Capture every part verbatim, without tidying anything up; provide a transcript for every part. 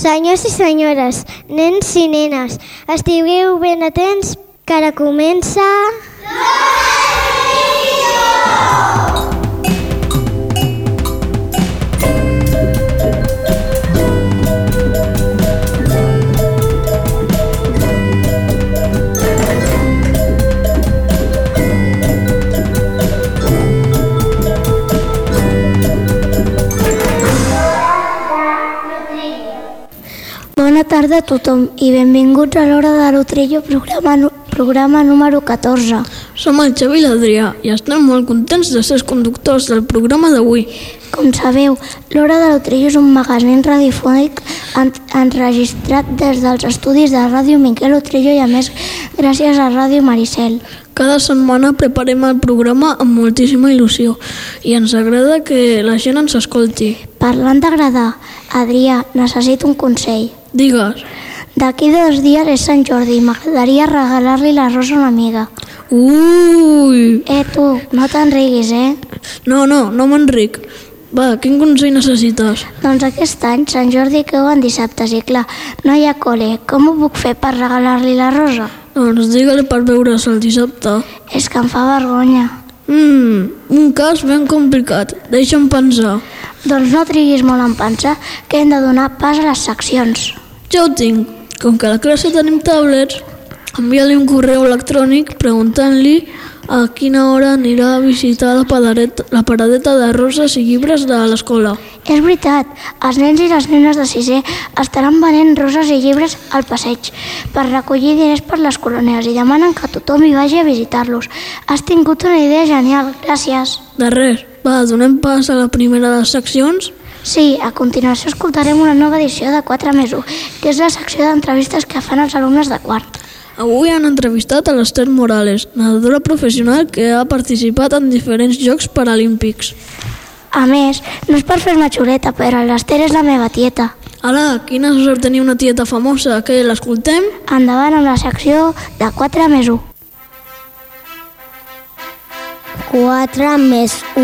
Senyors i senyores, nens i nenes, estigueu ben atents que ara comença... Bona tarda a tothom i benvinguts a l'Hora de l'Utrillo, programa, programa número catorze. Som el Xavi i l'Adrià i estem molt contents de ser els conductors del programa d'avui. Com sabeu, l'Hora de l'Utrillo és un magazín radiofònic en, enregistrat des dels estudis de Ràdio Miquel Utrillo i a més gràcies a Ràdio Maricel. Cada setmana preparem el programa amb moltíssima il·lusió i ens agrada que la gent ens escolti. Parlant d'agradar, Adrià, necessito un consell. Digues. D'aquí dos dies és Sant Jordi i m'agradaria regalar-li la rosa a una amiga. Ui! Eh, tu, no te'n riguis, eh? No, no, no m'enric. Va, quin consell necessites? Doncs aquest any Sant Jordi cau en dissabtes i clar, no hi ha col·le. Com ho puc fer per regalar-li la rosa? Doncs digue-li per veure's el dissabte. És que em fa vergonya. Mmm, un cas ben complicat. Deixa'm pensar. Doncs no triguis molt en pensar que hem de donar pas a les seccions. Ja ho tinc. Com que a la classe tenim tablets, envia-li un correu electrònic preguntant-li a quina hora anirà a visitar la paradeta, la paradeta de roses i llibres de l'escola. És veritat, els nens i les nenes de sisè estaran venent roses i llibres al passeig per recollir diners per les colònies i demanen que tothom hi vagi a visitar-los. Has tingut una idea genial, gràcies. De res. Va, donem pas a la primera de les seccions? Sí, a continuació escoltarem una nova edició de quatre més u, que és la secció d'entrevistes que fan els alumnes de quart. Avui han entrevistat a l'Ester Morales, nedadora professional que ha participat en diferents Jocs Paralímpics. A més, no és per fer-me xuleta, però l'Ester és la meva tieta. Ala, quina sort tenir una tieta famosa, que l'escoltem? Endavant amb la secció de quatre més u. quatre més u.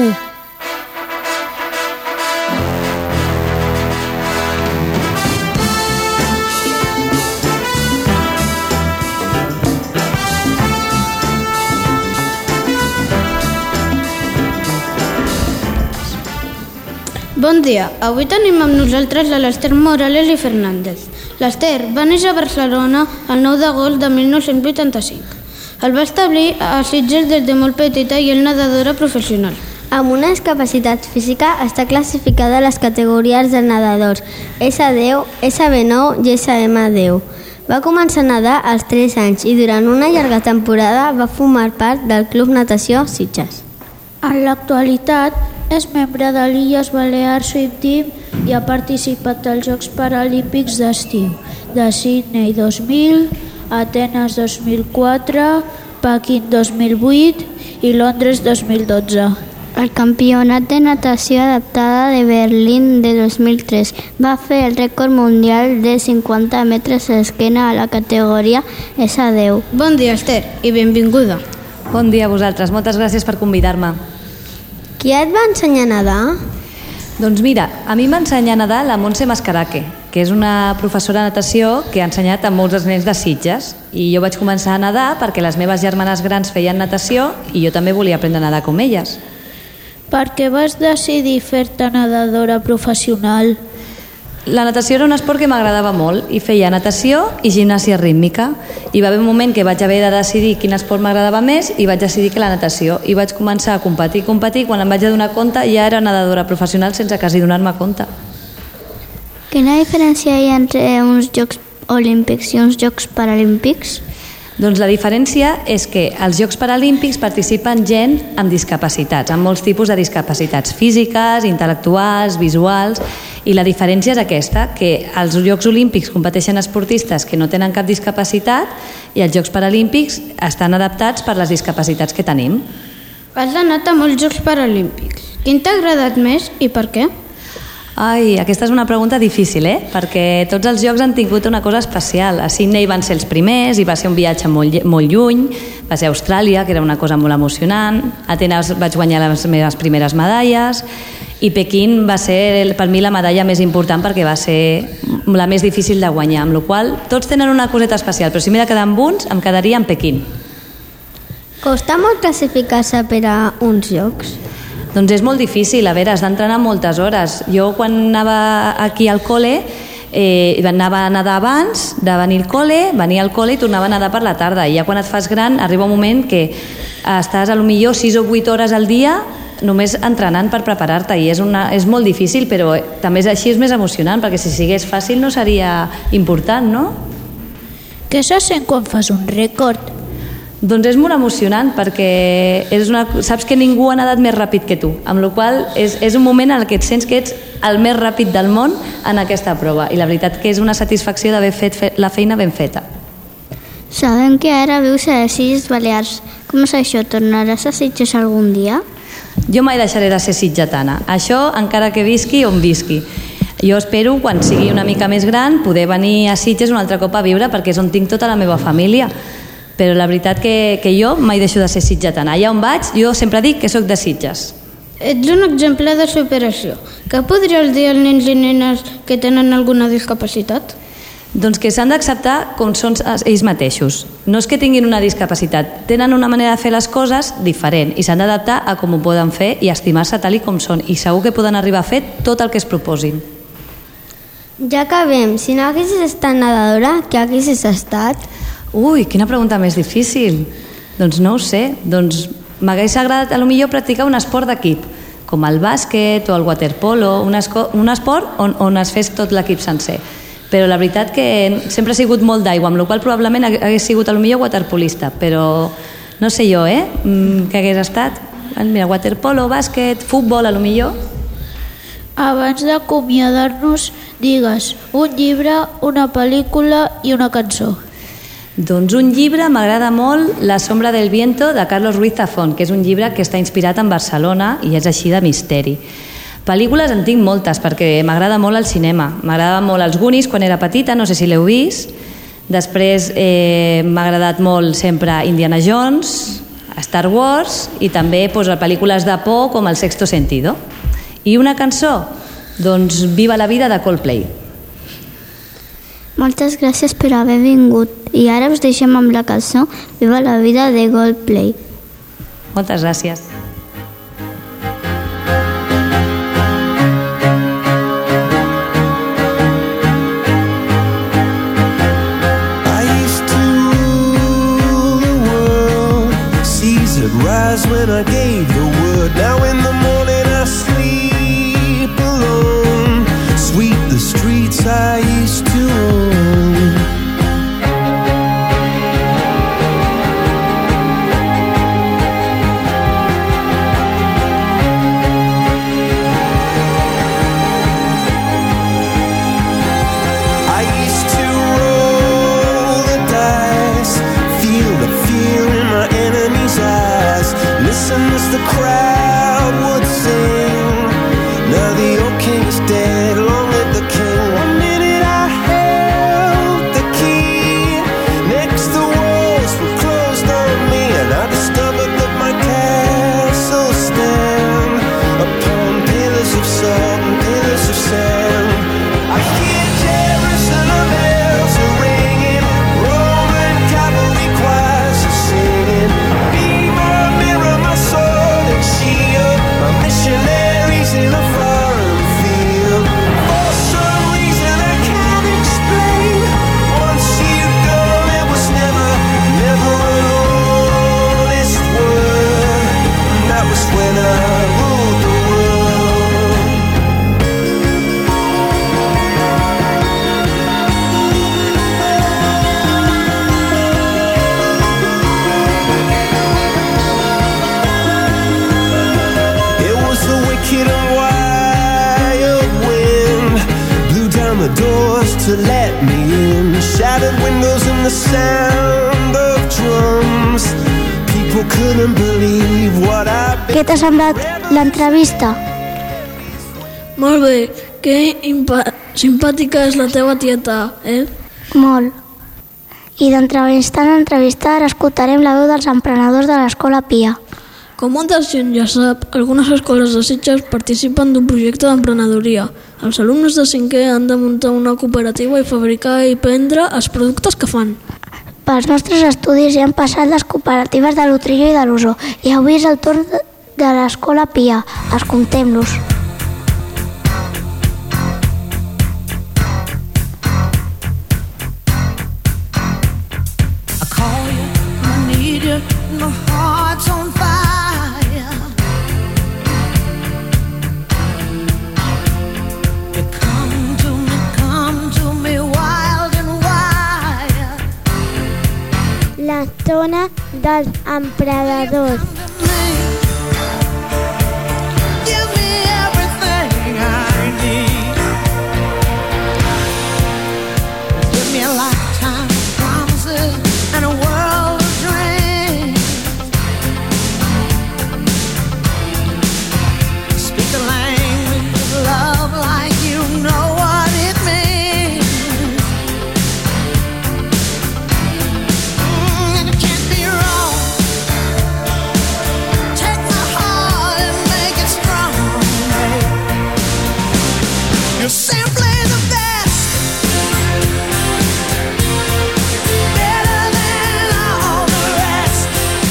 Bon dia, avui tenim amb nosaltres a l'Ester Morales i Fernández. L'Ester va néixer a Barcelona el nou d'agost de mil nou-cents vuitanta-cinc. El va establir a Sitges des de molt petita i és nedadora professional. Amb una discapacitat física està classificada a les categories de nedadors S deu, S B nou i S M deu. Va començar a nedar als tres anys i durant una llarga temporada va formar part del Club Natació Sitges. En l'actualitat és membre de l'Illes Balears Swim Team i ha participat als Jocs Paralímpics d'estiu de Sydney dos mil, Atenes dos mil quatre, Pequín dos mil vuit i Londres dos mil dotze. El Campionat de Natació Adaptada de Berlín de dos mil tres va fer el rècord mundial de cinquanta metres d'esquena a la categoria S deu. Bon dia, Ester, i benvinguda. Bon dia a vosaltres, moltes gràcies per convidar-me. Qui et va ensenyar a nedar? Doncs mira, a mi m'ha ensenyat a nedar la Montse Mascaraque, que és una professora de natació que ha ensenyat a molts dels nens de Sitges. I jo vaig començar a nedar perquè les meves germanes grans feien natació i jo també volia aprendre a nedar com elles. Per què vas decidir fer-te nedadora professional? La natació era un esport que m'agradava molt i feia natació i gimnàsia rítmica. I va haver un moment que vaig haver de decidir quin esport m'agradava més i vaig decidir que la natació. I vaig començar a competir, competir, quan em vaig adonar compte ja era nedadora professional sense quasi donar-me compte. Quina diferència hi ha entre uns Jocs Olímpics i uns Jocs Paralímpics? Doncs la diferència és que als Jocs Paralímpics participen gent amb discapacitats, amb molts tipus de discapacitats físiques, intel·lectuals, visuals, i la diferència és aquesta, que als Jocs Olímpics competeixen esportistes que no tenen cap discapacitat i els Jocs Paralímpics estan adaptats per les discapacitats que tenim. Has anat a molts Jocs Paralímpics. Quin t'ha agradat més i per què? Ai, aquesta és una pregunta difícil, eh? Perquè tots els jocs han tingut una cosa especial. A Sydney van ser els primers i va ser un viatge molt, molt lluny. Va ser a Austràlia, que era una cosa molt emocionant. A Atenes vaig guanyar les meves primeres medalles. I Pequín va ser per mi la medalla més important perquè va ser la més difícil de guanyar, amb la qual tots tenen una coseta especial, però si m'he de quedar amb uns, em quedaria amb Pequín. Costa molt classificar-se per a uns jocs? Doncs és molt difícil, a veure, has d'entrenar moltes hores. Jo quan anava aquí al col·le, eh, anava a nedar abans de venir al col·le, venia al col·le i tornava a nedar per la tarda. I ja quan et fas gran arriba un moment que estàs a lo millor sis o vuit hores al dia només entrenant per preparar-te i és, una, és molt difícil, però també és així, és més emocionant, perquè si sigués fàcil no seria important, no? Què se sent quan fas un rècord? Doncs és molt emocionant perquè és una, saps que ningú ha nedat més ràpid que tu, amb la qual cosa és, és un moment en què et sents que ets el més ràpid del món en aquesta prova i la veritat que és una satisfacció d'haver fet la feina ben feta. Sabem que ara vius a les Illes Balears. Com és això? Tornaràs a Sitges algun dia? Jo mai deixaré de ser sitgetana, això encara que visqui on visqui. Jo espero, quan sigui una mica més gran, poder venir a Sitges un altre cop a viure perquè és on tinc tota la meva família. Però la veritat que, que jo mai deixo de ser sitgetana. Allà on vaig, jo sempre dic que sóc de Sitges. Ets un exemple de superació. Què podries dir als nens i nenes que tenen alguna discapacitat? Doncs que s'han d'acceptar com són ells mateixos. No és que tinguin una discapacitat, tenen una manera de fer les coses diferent i s'han d'adaptar a com ho poden fer i estimar-se tal i com són i segur que poden arribar a fer tot el que es proposin. Ja acabem. Si no haguessis estat nedadora, què haguessis estat? Ui, quina pregunta més difícil. Doncs no ho sé. Doncs m'hagués agradat a lo millor practicar un esport d'equip, com el bàsquet o el waterpolo, un, esco, un esport on, on es fes tot l'equip sencer. Però la veritat que sempre ha sigut molt d'aigua, amb la qual probablement hagués sigut el millor waterpolista, però no sé jo, eh? Què hagués estat? Mira, waterpolo, bàsquet, futbol, a lo millor. Abans d'acomiadar-nos, digues un llibre, una pel·lícula i una cançó. Doncs un llibre m'agrada molt La sombra del viento de Carlos Ruiz Zafón, que és un llibre que està inspirat en Barcelona i és així de misteri. Pel·lícules en tinc moltes perquè m'agrada molt el cinema. M'agrada molt els Goonies quan era petita, no sé si l'heu vist. Després eh, m'ha agradat molt sempre Indiana Jones, Star Wars i també pues, pel·lícules de por com El sexto sentido. I una cançó? Doncs Viva la vida de Coldplay. Moltes gràcies per haver vingut i ara us deixem amb la cançó Viva la vida de Coldplay. Moltes gràcies. When I gave the word, now in the morning I sleep alone. Sweep the streets I used to own. I used to roll the dice, feel the fear in my enemy's eyes. Listen as the crowd would sing. Now the old king is dead, long live the king. One minute I held the key, next the walls were closed on me, and I discovered that my castle stand upon pillars of salt and pillars of sand. I hear Jerusalem bells are ringing, Roman cavalry choirs are singing. Be my mirror, my sword and shield, my missionaries in a foreign field. For some reason I can't explain, once you've gone it was never, never an honest word. And that was when I ruled the world. It was the wicked and wild wind, blew down the doors to let me in, shattered windows and the sound of drums. People couldn't believe what I've been. Què t'ha semblat l'entrevista? Molt bé, que impa- simpàtica és la teva tieta, eh? Molt. I d'entrevista en entrevista ara escoltarem la veu dels emprenedors de l'Escola Pia. Com molta gent ja sap, algunes escoles de Sitges participen d'un projecte d'emprenedoria. Els alumnes de cinquè han de muntar una cooperativa i fabricar i vendre els productes que fan. Pels nostres estudis ja han passat les cooperatives de l'Utrillo i de l'Osó i avui és el torn de l'Escola Pia. Escoltem-los. My heart's on fire. You come to me, come to me wild and wild. La zona dels emprenedors. Give me everything I need. Give me a lifetime of promises and a world of dreams. Speak the language of love like you know what it means. Mm, it can't be wrong. Take my heart and make it strong, babe. You're simply the best. Better than all the rest.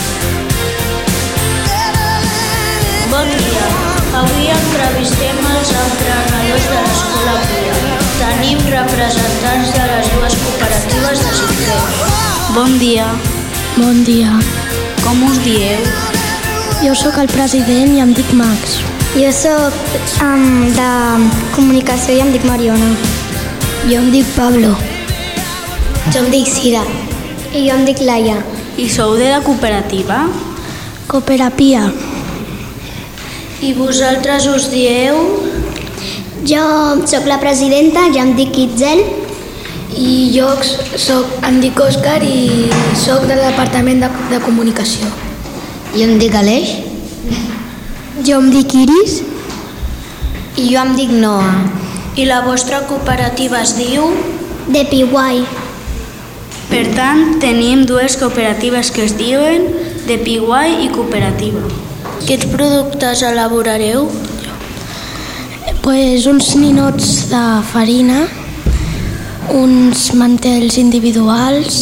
Better than Bon dia. Avui entrevistem els emprenedors de l'Escola Pia. Tenim representants de les dues cooperatives de cinquè. Bon dia. Bon dia. Com us dieu? Jo sóc el president i em dic Max. Jo sóc um, de comunicació i em dic Mariona. Jo em dic Pablo. Jo em dic Cira. I jo em dic Laia. I sou de la cooperativa? Cooperapia. I vosaltres us dieu? Jo sóc la presidenta, ja em dic Itzel. I jo soc, em dic Òscar i sóc del departament de, de comunicació. Jo em dic Aleix. Jo em dic Iris. I jo em dic Noa. I la vostra cooperativa es diu? De Piguai. Per tant, tenim dues cooperatives que es diuen de Piguai i Cooperativa. Quins productes elaborareu? Pues uns ninots de farina, uns mantells individuals,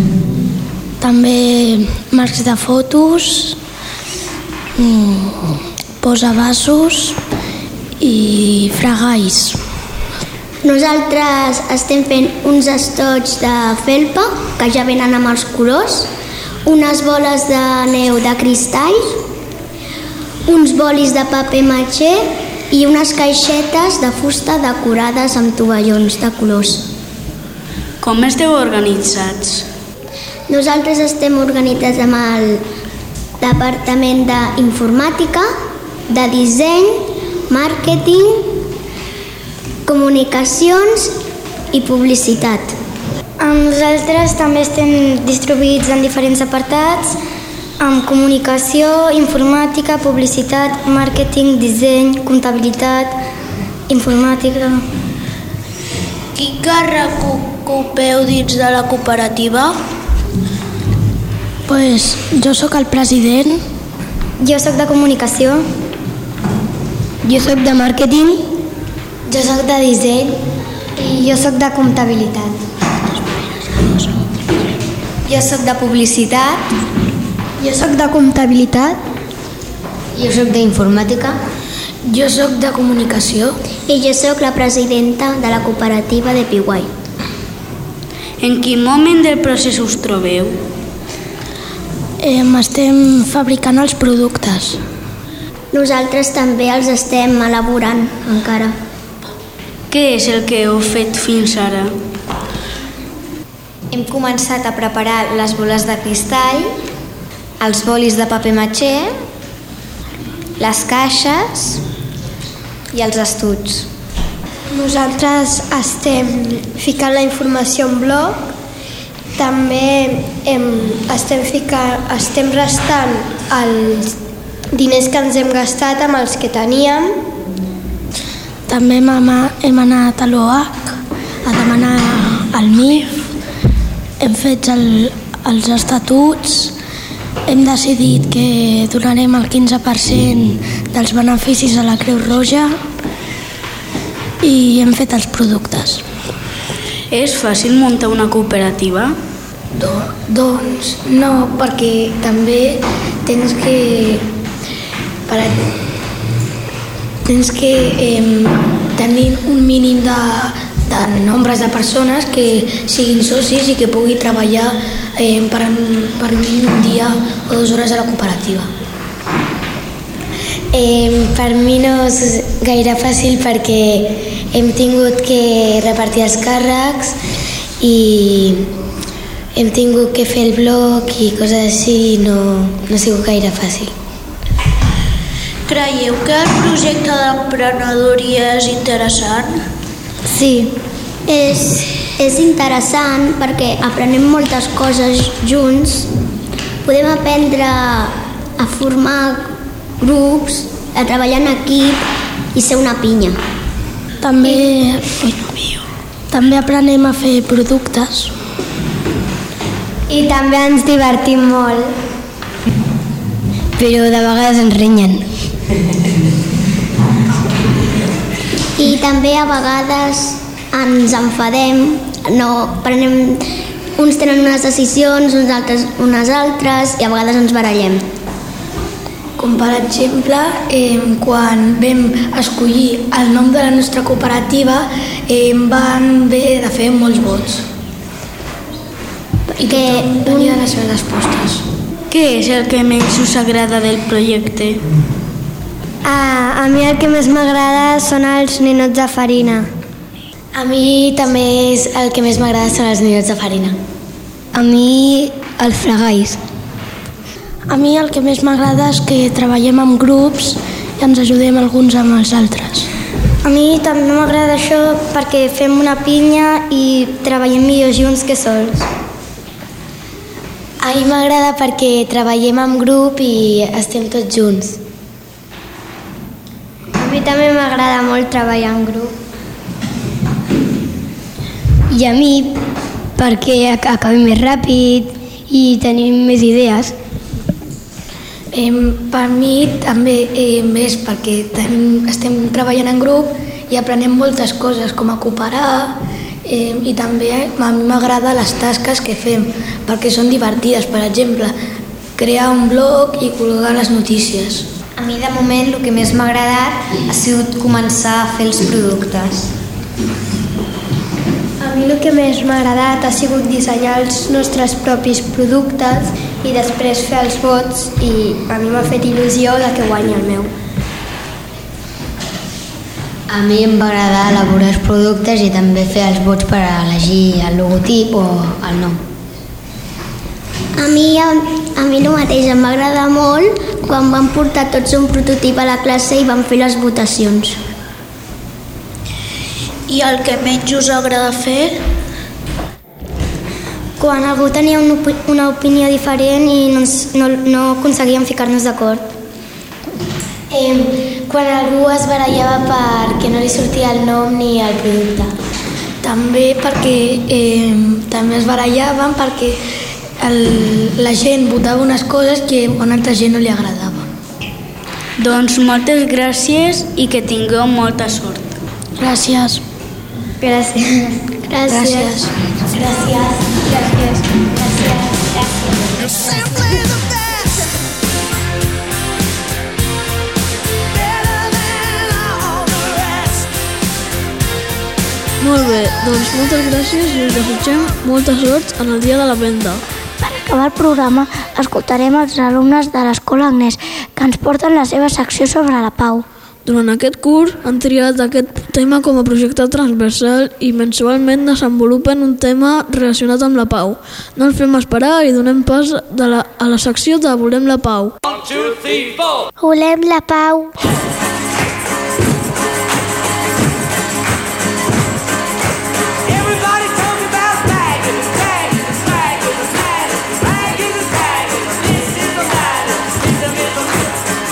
també marcs de fotos, mm, posavasos i fregalls. Nosaltres estem fent uns estoig de felpa, que ja venen amb els colors, unes boles de neu de cristall, uns bolis de paper matxé i unes caixetes de fusta decorades amb tovallons de colors. Com esteu organitzats? Nosaltres estem organitzats amb el departament d'informàtica, de disseny, màrqueting, comunicacions i publicitat. Nosaltres també estem distribuïts en diferents apartats, amb comunicació, informàtica, publicitat, màrqueting, disseny, comptabilitat, informàtica. Quin càrrec ocupeu dins de la cooperativa? Pues jo sóc el president. Jo sóc de comunicació. Jo sóc de màrqueting. Jo sóc de disseny. I jo sóc de comptabilitat. Jo sóc de publicitat. Jo sóc de comptabilitat. Jo sóc d'informàtica. Jo sóc de comunicació. I jo sóc la presidenta de la cooperativa de Piguai. En quin moment del procés us trobeu? Eh, estem fabricant els productes. Nosaltres també els estem elaborant encara. Què és el que heu fet fins ara? Hem començat a preparar les boles de cristall, els bolis de paper matxé, les caixes i els estucs. Nosaltres estem ficant la informació en blog, també hem, estem, ficant, estem restant els diners que ens hem gastat amb els que teníem. També hem, hem anat a l'O H a demanar el M I F, hem fet el, els estatuts Hem decidit que donarem el quinze per cent dels beneficis a la Creu Roja i hem fet els productes. És fàcil muntar una cooperativa? Do, doncs no, perquè també tens que per, tens que eh, tenir un mínim de, de nombres de persones que siguin socis i que pugui treballar eh, per, per un dia o dues hores a la cooperativa. Eh, per mi no és gaire fàcil perquè hem tingut que repartir els càrrecs i hem tingut que fer el blog i coses així i no, no ha sigut gaire fàcil. Creieu que el projecte d'emprenedoria és interessant? Sí, és, és interessant perquè aprenem moltes coses junts. Podem aprendre a formar grups, a treballar en equip i ser una pinya. També, també aprenem a fer productes. I també ens divertim molt. Però de vegades ens renyen. I també a vegades ens enfadem, no prenem, uns tenen unes decisions, uns altres unes altres i a vegades ens barallem. Com per exemple, eh, quan vam escollir el nom de la nostra cooperativa, eh, van haver de fer molts vots. I que tothom tenia les seves respostes. Què és el que més us agrada del projecte? A, a mi el que més m'agrada són els ninots de farina. A mi també és el que més m'agrada són els ninots de farina. A mi els fregalls. A mi el que més m'agrada és que treballem en grups i ens ajudem alguns amb els altres. A mi també m'agrada això perquè fem una pinya i treballem millor junts que sols. A mi m'agrada perquè treballem en grup i estem tots junts. A mi també m'agrada molt treballar en grup. I a mi perquè acabem més ràpid i tenim més idees. Eh, per mi també eh, és perquè tenim, estem treballant en grup i aprenem moltes coses com a cooperar eh, i també a mi m'agrada les tasques que fem perquè són divertides, per exemple crear un blog i col·locar les notícies. A mi de moment el que més m'ha agradat ha sigut començar a fer els productes. A mi el que més m'ha agradat ha sigut dissenyar els nostres propis productes i després fer els vots i a mi m'ha fet il·lusió de que guanyi el meu. A mi em va agradar elaborar els productes i també fer els vots per elegir el logotip o el nom. A mi, a, a mi el mateix em va agradar molt quan vam portar tots un prototip a la classe i vam fer les votacions. I el que menys us agrada fer? Quan algú tenia una, opi una opinió diferent i no, no, no aconseguíem ficar-nos d'acord. Eh, quan algú es barallava perquè no li sortia el nom ni el producte. També perquè eh, també es barallaven perquè el, la gent votava unes coses que a una altra gent no li agradava. Doncs moltes gràcies i que tingueu molta sort. Gràcies. Gràcies. Gràcies. Gràcies. Gràcies. Gràcies. You're simply the best. Better than all the rest. Molt bé, doncs moltes gràcies i us desitgem molta sort en el dia de la venda. Per acabar el programa, escoltarem els alumnes de l'Escola Agnès, que ens porten la seva secció sobre la pau. Durant aquest curs han triat aquest tema com a projecte transversal i mensualment desenvolupen un tema relacionat amb la pau. No els fem esperar i donem pas de la, a la secció de Volem la Pau. One, two, three, four. Volem la pau. Everybody talk about bagging, bagging, bagging, bagging, bagging, bagging. This is the matter. This is the matter.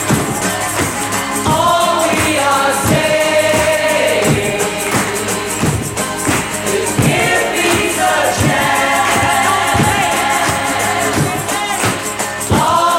All we are saying is give peace a chance. All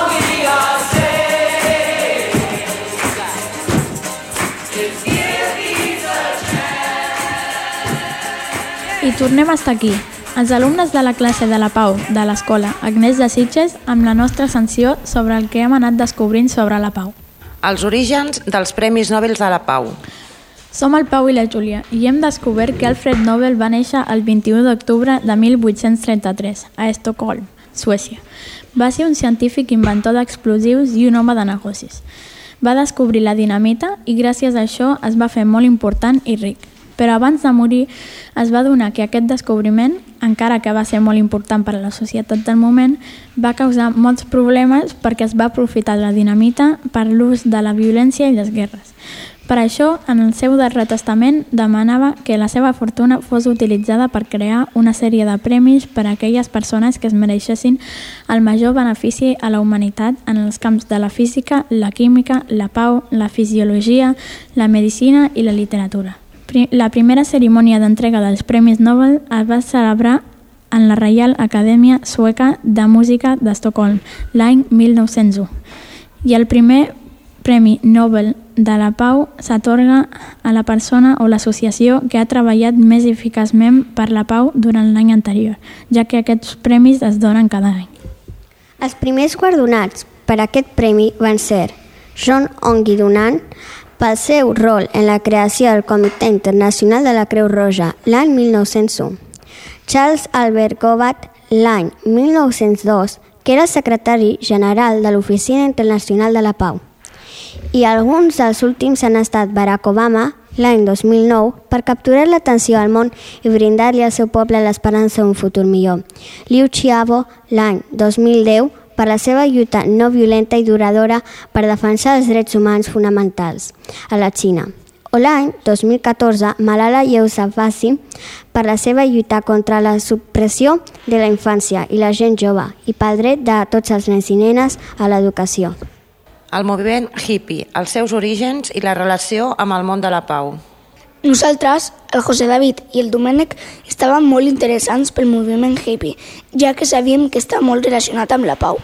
Tornem a estar aquí, els alumnes de la classe de la Pau de l'escola Agnès de Sitges amb la nostra sanció sobre el que hem anat descobrint sobre la Pau. Els orígens dels Premis Nobel de la Pau. Som el Pau i la Júlia i hem descobert que Alfred Nobel va néixer el vint-i-u d'octubre de mil vuit-cents trenta-tres a Estocolm, Suècia. Va ser un científic inventor d'explosius i un home de negocis. Va descobrir la dinamita i gràcies a això es va fer molt important i ric. Però abans de morir es va adonar que aquest descobriment, encara que va ser molt important per a la societat del moment, va causar molts problemes perquè es va aprofitar de la dinamita per l'ús de la violència i les guerres. Per això, en el seu darrer testament, demanava que la seva fortuna fos utilitzada per crear una sèrie de premis per a aquelles persones que es mereixessin el major benefici a la humanitat en els camps de la física, la química, la pau, la fisiologia, la medicina i la literatura. La primera cerimònia d'entrega dels Premis Nobel es va celebrar en la Reial Acadèmia Sueca de Música d'Estocolm l'any mil nou-cents u. I el primer Premi Nobel de la Pau s'atorga a la persona o l'associació que ha treballat més eficaçment per la pau durant l'any anterior, ja que aquests premis es donen cada any. Els primers guardonats per aquest premi van ser John Onguidonant pel seu rol en la creació del Comitè Internacional de la Creu Roja l'any mil nou-cents u, Charles Albert Gobat l'any mil nou-cents dos, que era secretari general de l'Oficina Internacional de la Pau, i alguns dels últims han estat Barack Obama l'any dos mil nou per capturar l'atenció al món i brindar-li al seu poble l'esperança d'un futur millor, Liu Xiaobo l'any dos mil deu per la seva lluita no violenta i duradora per defensar els drets humans fonamentals a la Xina, o l'any dos mil catorze Malala Yousafzai per la seva lluita contra la supressió de la infància i la gent jove i pel dret de tots els nens i nenes a l'educació. El moviment hippie, els seus orígens i la relació amb el món de la pau. Nosaltres, el José David i el Domènec, estàvem molt interessants pel moviment hippie, ja que sabíem que està molt relacionat amb la pau.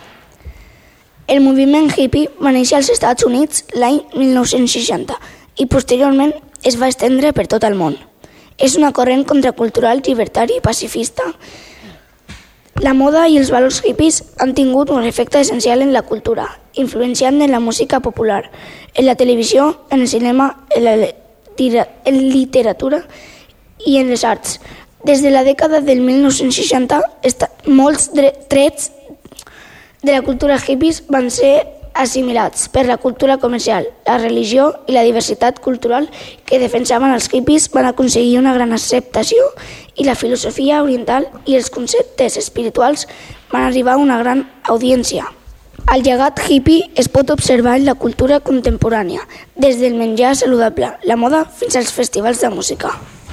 El moviment hippie va néixer als Estats Units l'any mil nou-cents seixanta i posteriorment es va estendre per tot el món. És una corrent contracultural, llibertari i pacifista. La moda i els valors hippies han tingut un efecte essencial en la cultura, influenciant en la música popular, en la televisió, en el cinema, en la en literatura i en les arts. Des de la dècada del mil nou-cents seixanta, molts trets de la cultura hippies van ser assimilats per la cultura comercial, la religió i la diversitat cultural que defensaven els hippies van aconseguir una gran acceptació i la filosofia oriental i els conceptes espirituals van arribar a una gran audiència. El llegat hippie es pot observar en la cultura contemporània, des del menjar saludable, la moda, fins als festivals de música.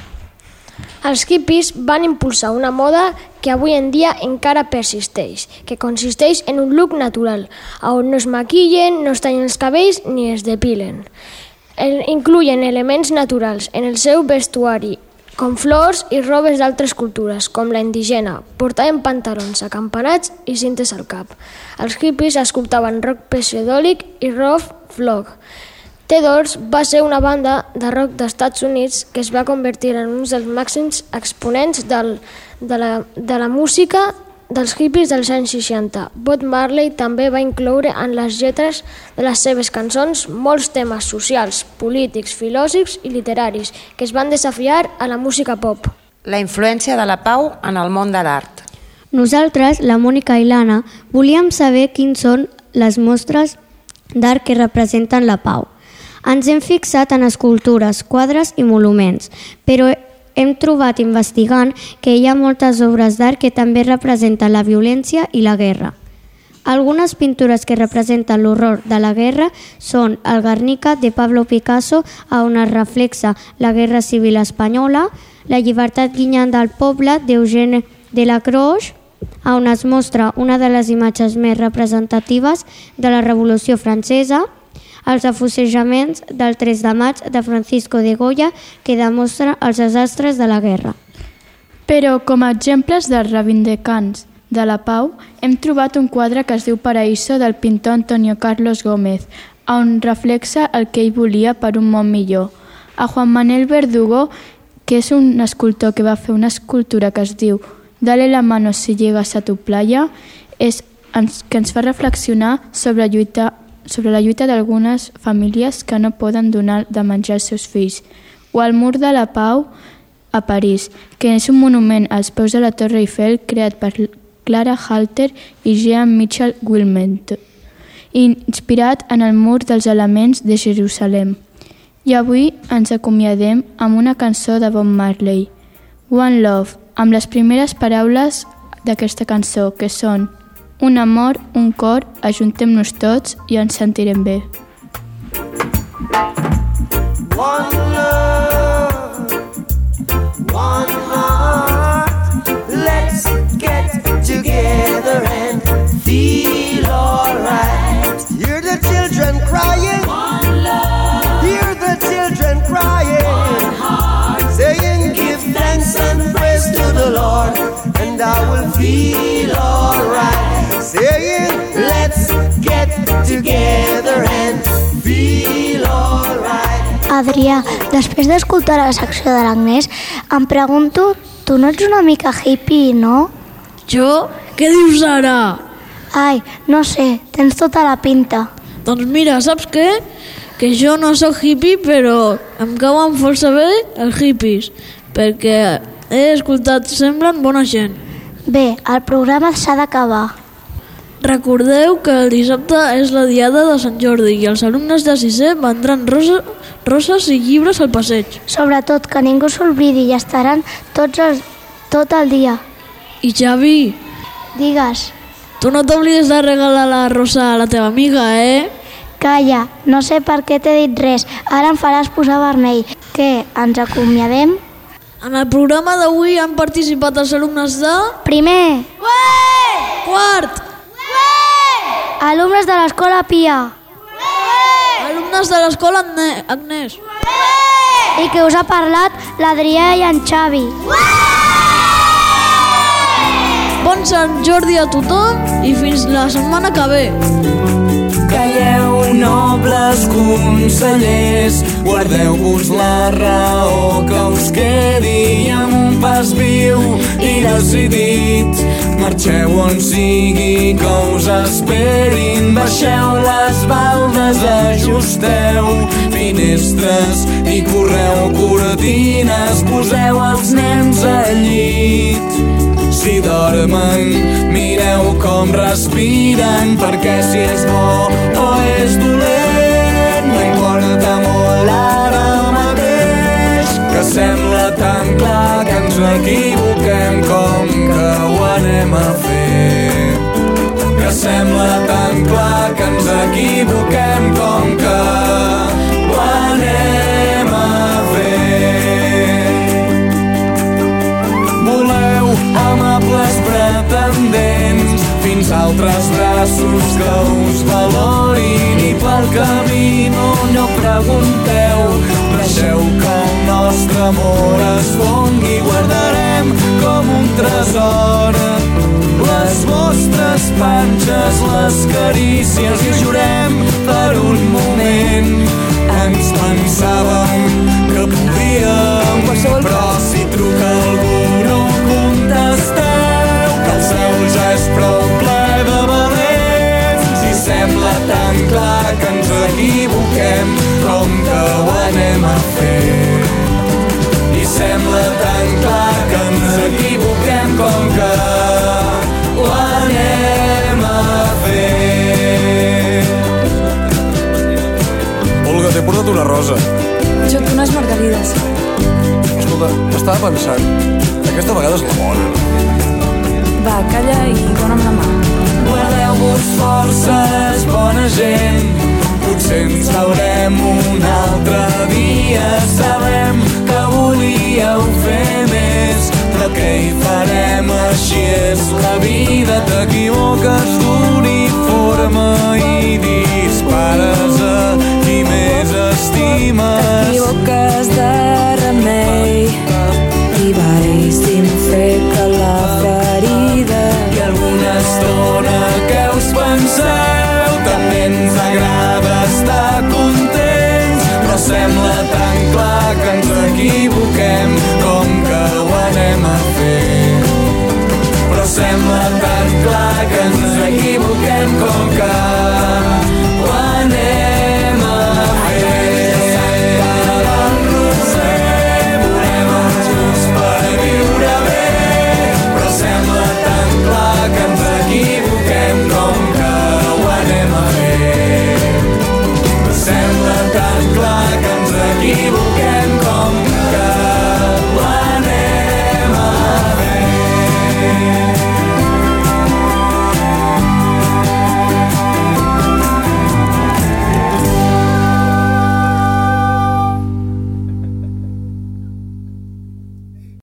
Els hippies van impulsar una moda que avui en dia encara persisteix, que consisteix en un look natural, on no es maquillen, no es tallen els cabells ni es depilen. Incluyen elements naturals en el seu vestuari, com flors i robes d'altres cultures, com la indigena, portaven pantalons acampanats i cintes al cap. Els hippies escoltaven rock psicodèlic i rock folk. The Doors va ser una banda de rock d'Estats Units que es va convertir en un dels màxims exponents del, de, la, de la música dels hippies dels anys seixanta. Bob Marley també va incloure en les lletres de les seves cançons molts temes socials, polítics, filosòfics i literaris que es van desafiar a la música pop. La influència de la pau en el món de l'art. Nosaltres, la Mònica i l'Anna, volíem saber quins són les mostres d'art que representen la pau. Ens hem fixat en escultures, quadres i monuments, però hem trobat investigant que hi ha moltes obres d'art que també representen la violència i la guerra. Algunes pintures que representen l'horror de la guerra són el Guernica de Pablo Picasso, on es reflexa la guerra civil espanyola, la llibertat guinyant del poble d'Eugène Delacroix, on es mostra una de les imatges més representatives de la Revolució Francesa, els afusejaments del tres de maig de Francisco de Goya, que demostra els desastres de la guerra. Però com a exemples dels reivindicants de la pau, hem trobat un quadre que es diu Paraíso del pintor Antonio Carlos Gómez, on reflexa el que ell volia per un món millor. A Juan Manuel Verdugo que és un escultor que va fer una escultura que es diu Dale la mano si llegas a tu playa, és, ens, que ens fa reflexionar sobre, lluita, sobre la lluita d'algunes famílies que no poden donar de menjar als seus fills. O el Mur de la Pau a París, que és un monument als peus de la Torre Eiffel creat per Clara Halter i Jean Michel Wilmette, inspirat en el Mur dels Elements de Jerusalem. I avui ens acomiadem amb una cançó de Bob Marley, One Love, amb les primeres paraules d'aquesta cançó, que són un amor, un cor, ajuntem-nos tots i ens sentirem bé. One love, one heart, let's get together and feel alright. Hear the children crying, one love, hear the children crying, one heart, saying give thanks and praise to the Lord, and I will feel alright. Saying let's get together and feel alright. Adrià, després d'escoltar la secció de l'Agnès, em pregunto, tu no ets una mica hippie, no? Jo? Què dius ara? Ai, no sé, tens tota la pinta. Doncs mira, saps què? Que jo no sóc hippie, però em cauen força bé els hippies, perquè he escoltat, semblen bona gent. Bé, el programa s'ha d'acabar. Recordeu que el dissabte és la diada de Sant Jordi i els alumnes de sisè vendran rosa, roses i llibres al passeig. Sobretot que ningú s'oblidi i estaran tots els, tot el dia. I Xavi, digues. Tu no t'oblides de regalar la rosa a la teva amiga, eh? Calla, no sé per què t'he dit res. Ara em faràs posar vermell. Què, ens acomiadem? En el programa d'avui han participat els alumnes de... Primer. Ué! Quart. Ué! Alumnes de l'escola Pia. Ué! Alumnes de l'escola Agnès. Ué! I que us ha parlat l'Adrià i en Xavi. Ué! Bon Sant Jordi a tothom i fins la setmana que ve. Calleu, nobles consellers, guardeu-vos la raó que us quedi amb un pas viu i decidit. Marxeu on sigui que us esperin, baixeu les baldes, ajusteu finestres i correu cortines, poseu els nens al llit. Si dormen, mireu com respiren, perquè si és bo o és dolent, no importa molt ara mateix, que sembla tan clar que ens equivoquem com que ho anem a fer. Que sembla tan clar que ens equivoquem com que ho anem a fer. Voleu amables pretendents fins a altres braços que us valorin i pel camí no, no pregunteu, deixeu que el nostre amor es fongui, guardarem com un tresor les vostres panxes, les carícies i jurem per un moment ens pensàvem que podíem, però si truca algú no contesteu, que el cel ja és prou ple de valents. Si sembla tan clar que ens equivoquem com que ho anem a fer. I sembla tan clar que ens equivoquem com que ho anem a fer. Olga, t'he portat una rosa. Jo unes margarides. Escolta, estava pensant, aquesta vegada és la bona. Va, calla i dona'm la mà. Guardeu-vos forces, bona gent, potser ens veurem un altre dia. Sabem que volíeu fer més, però què hi farem? Així és la vida, t'equivoques d'uniforme i dispares a qui més estimes. T'equivoques de remei i vais d'infecte la ferida. I alguna estona que us penseu, també ens agrada estar contents, però sembla tan clar que ens equivoquem. equivoquem com que ho anem a fer. Volem els junts per viure bé, però sembla tan clar que ens equivoquem com que ho anem a fer. Però sembla tan clar que ens equivoquem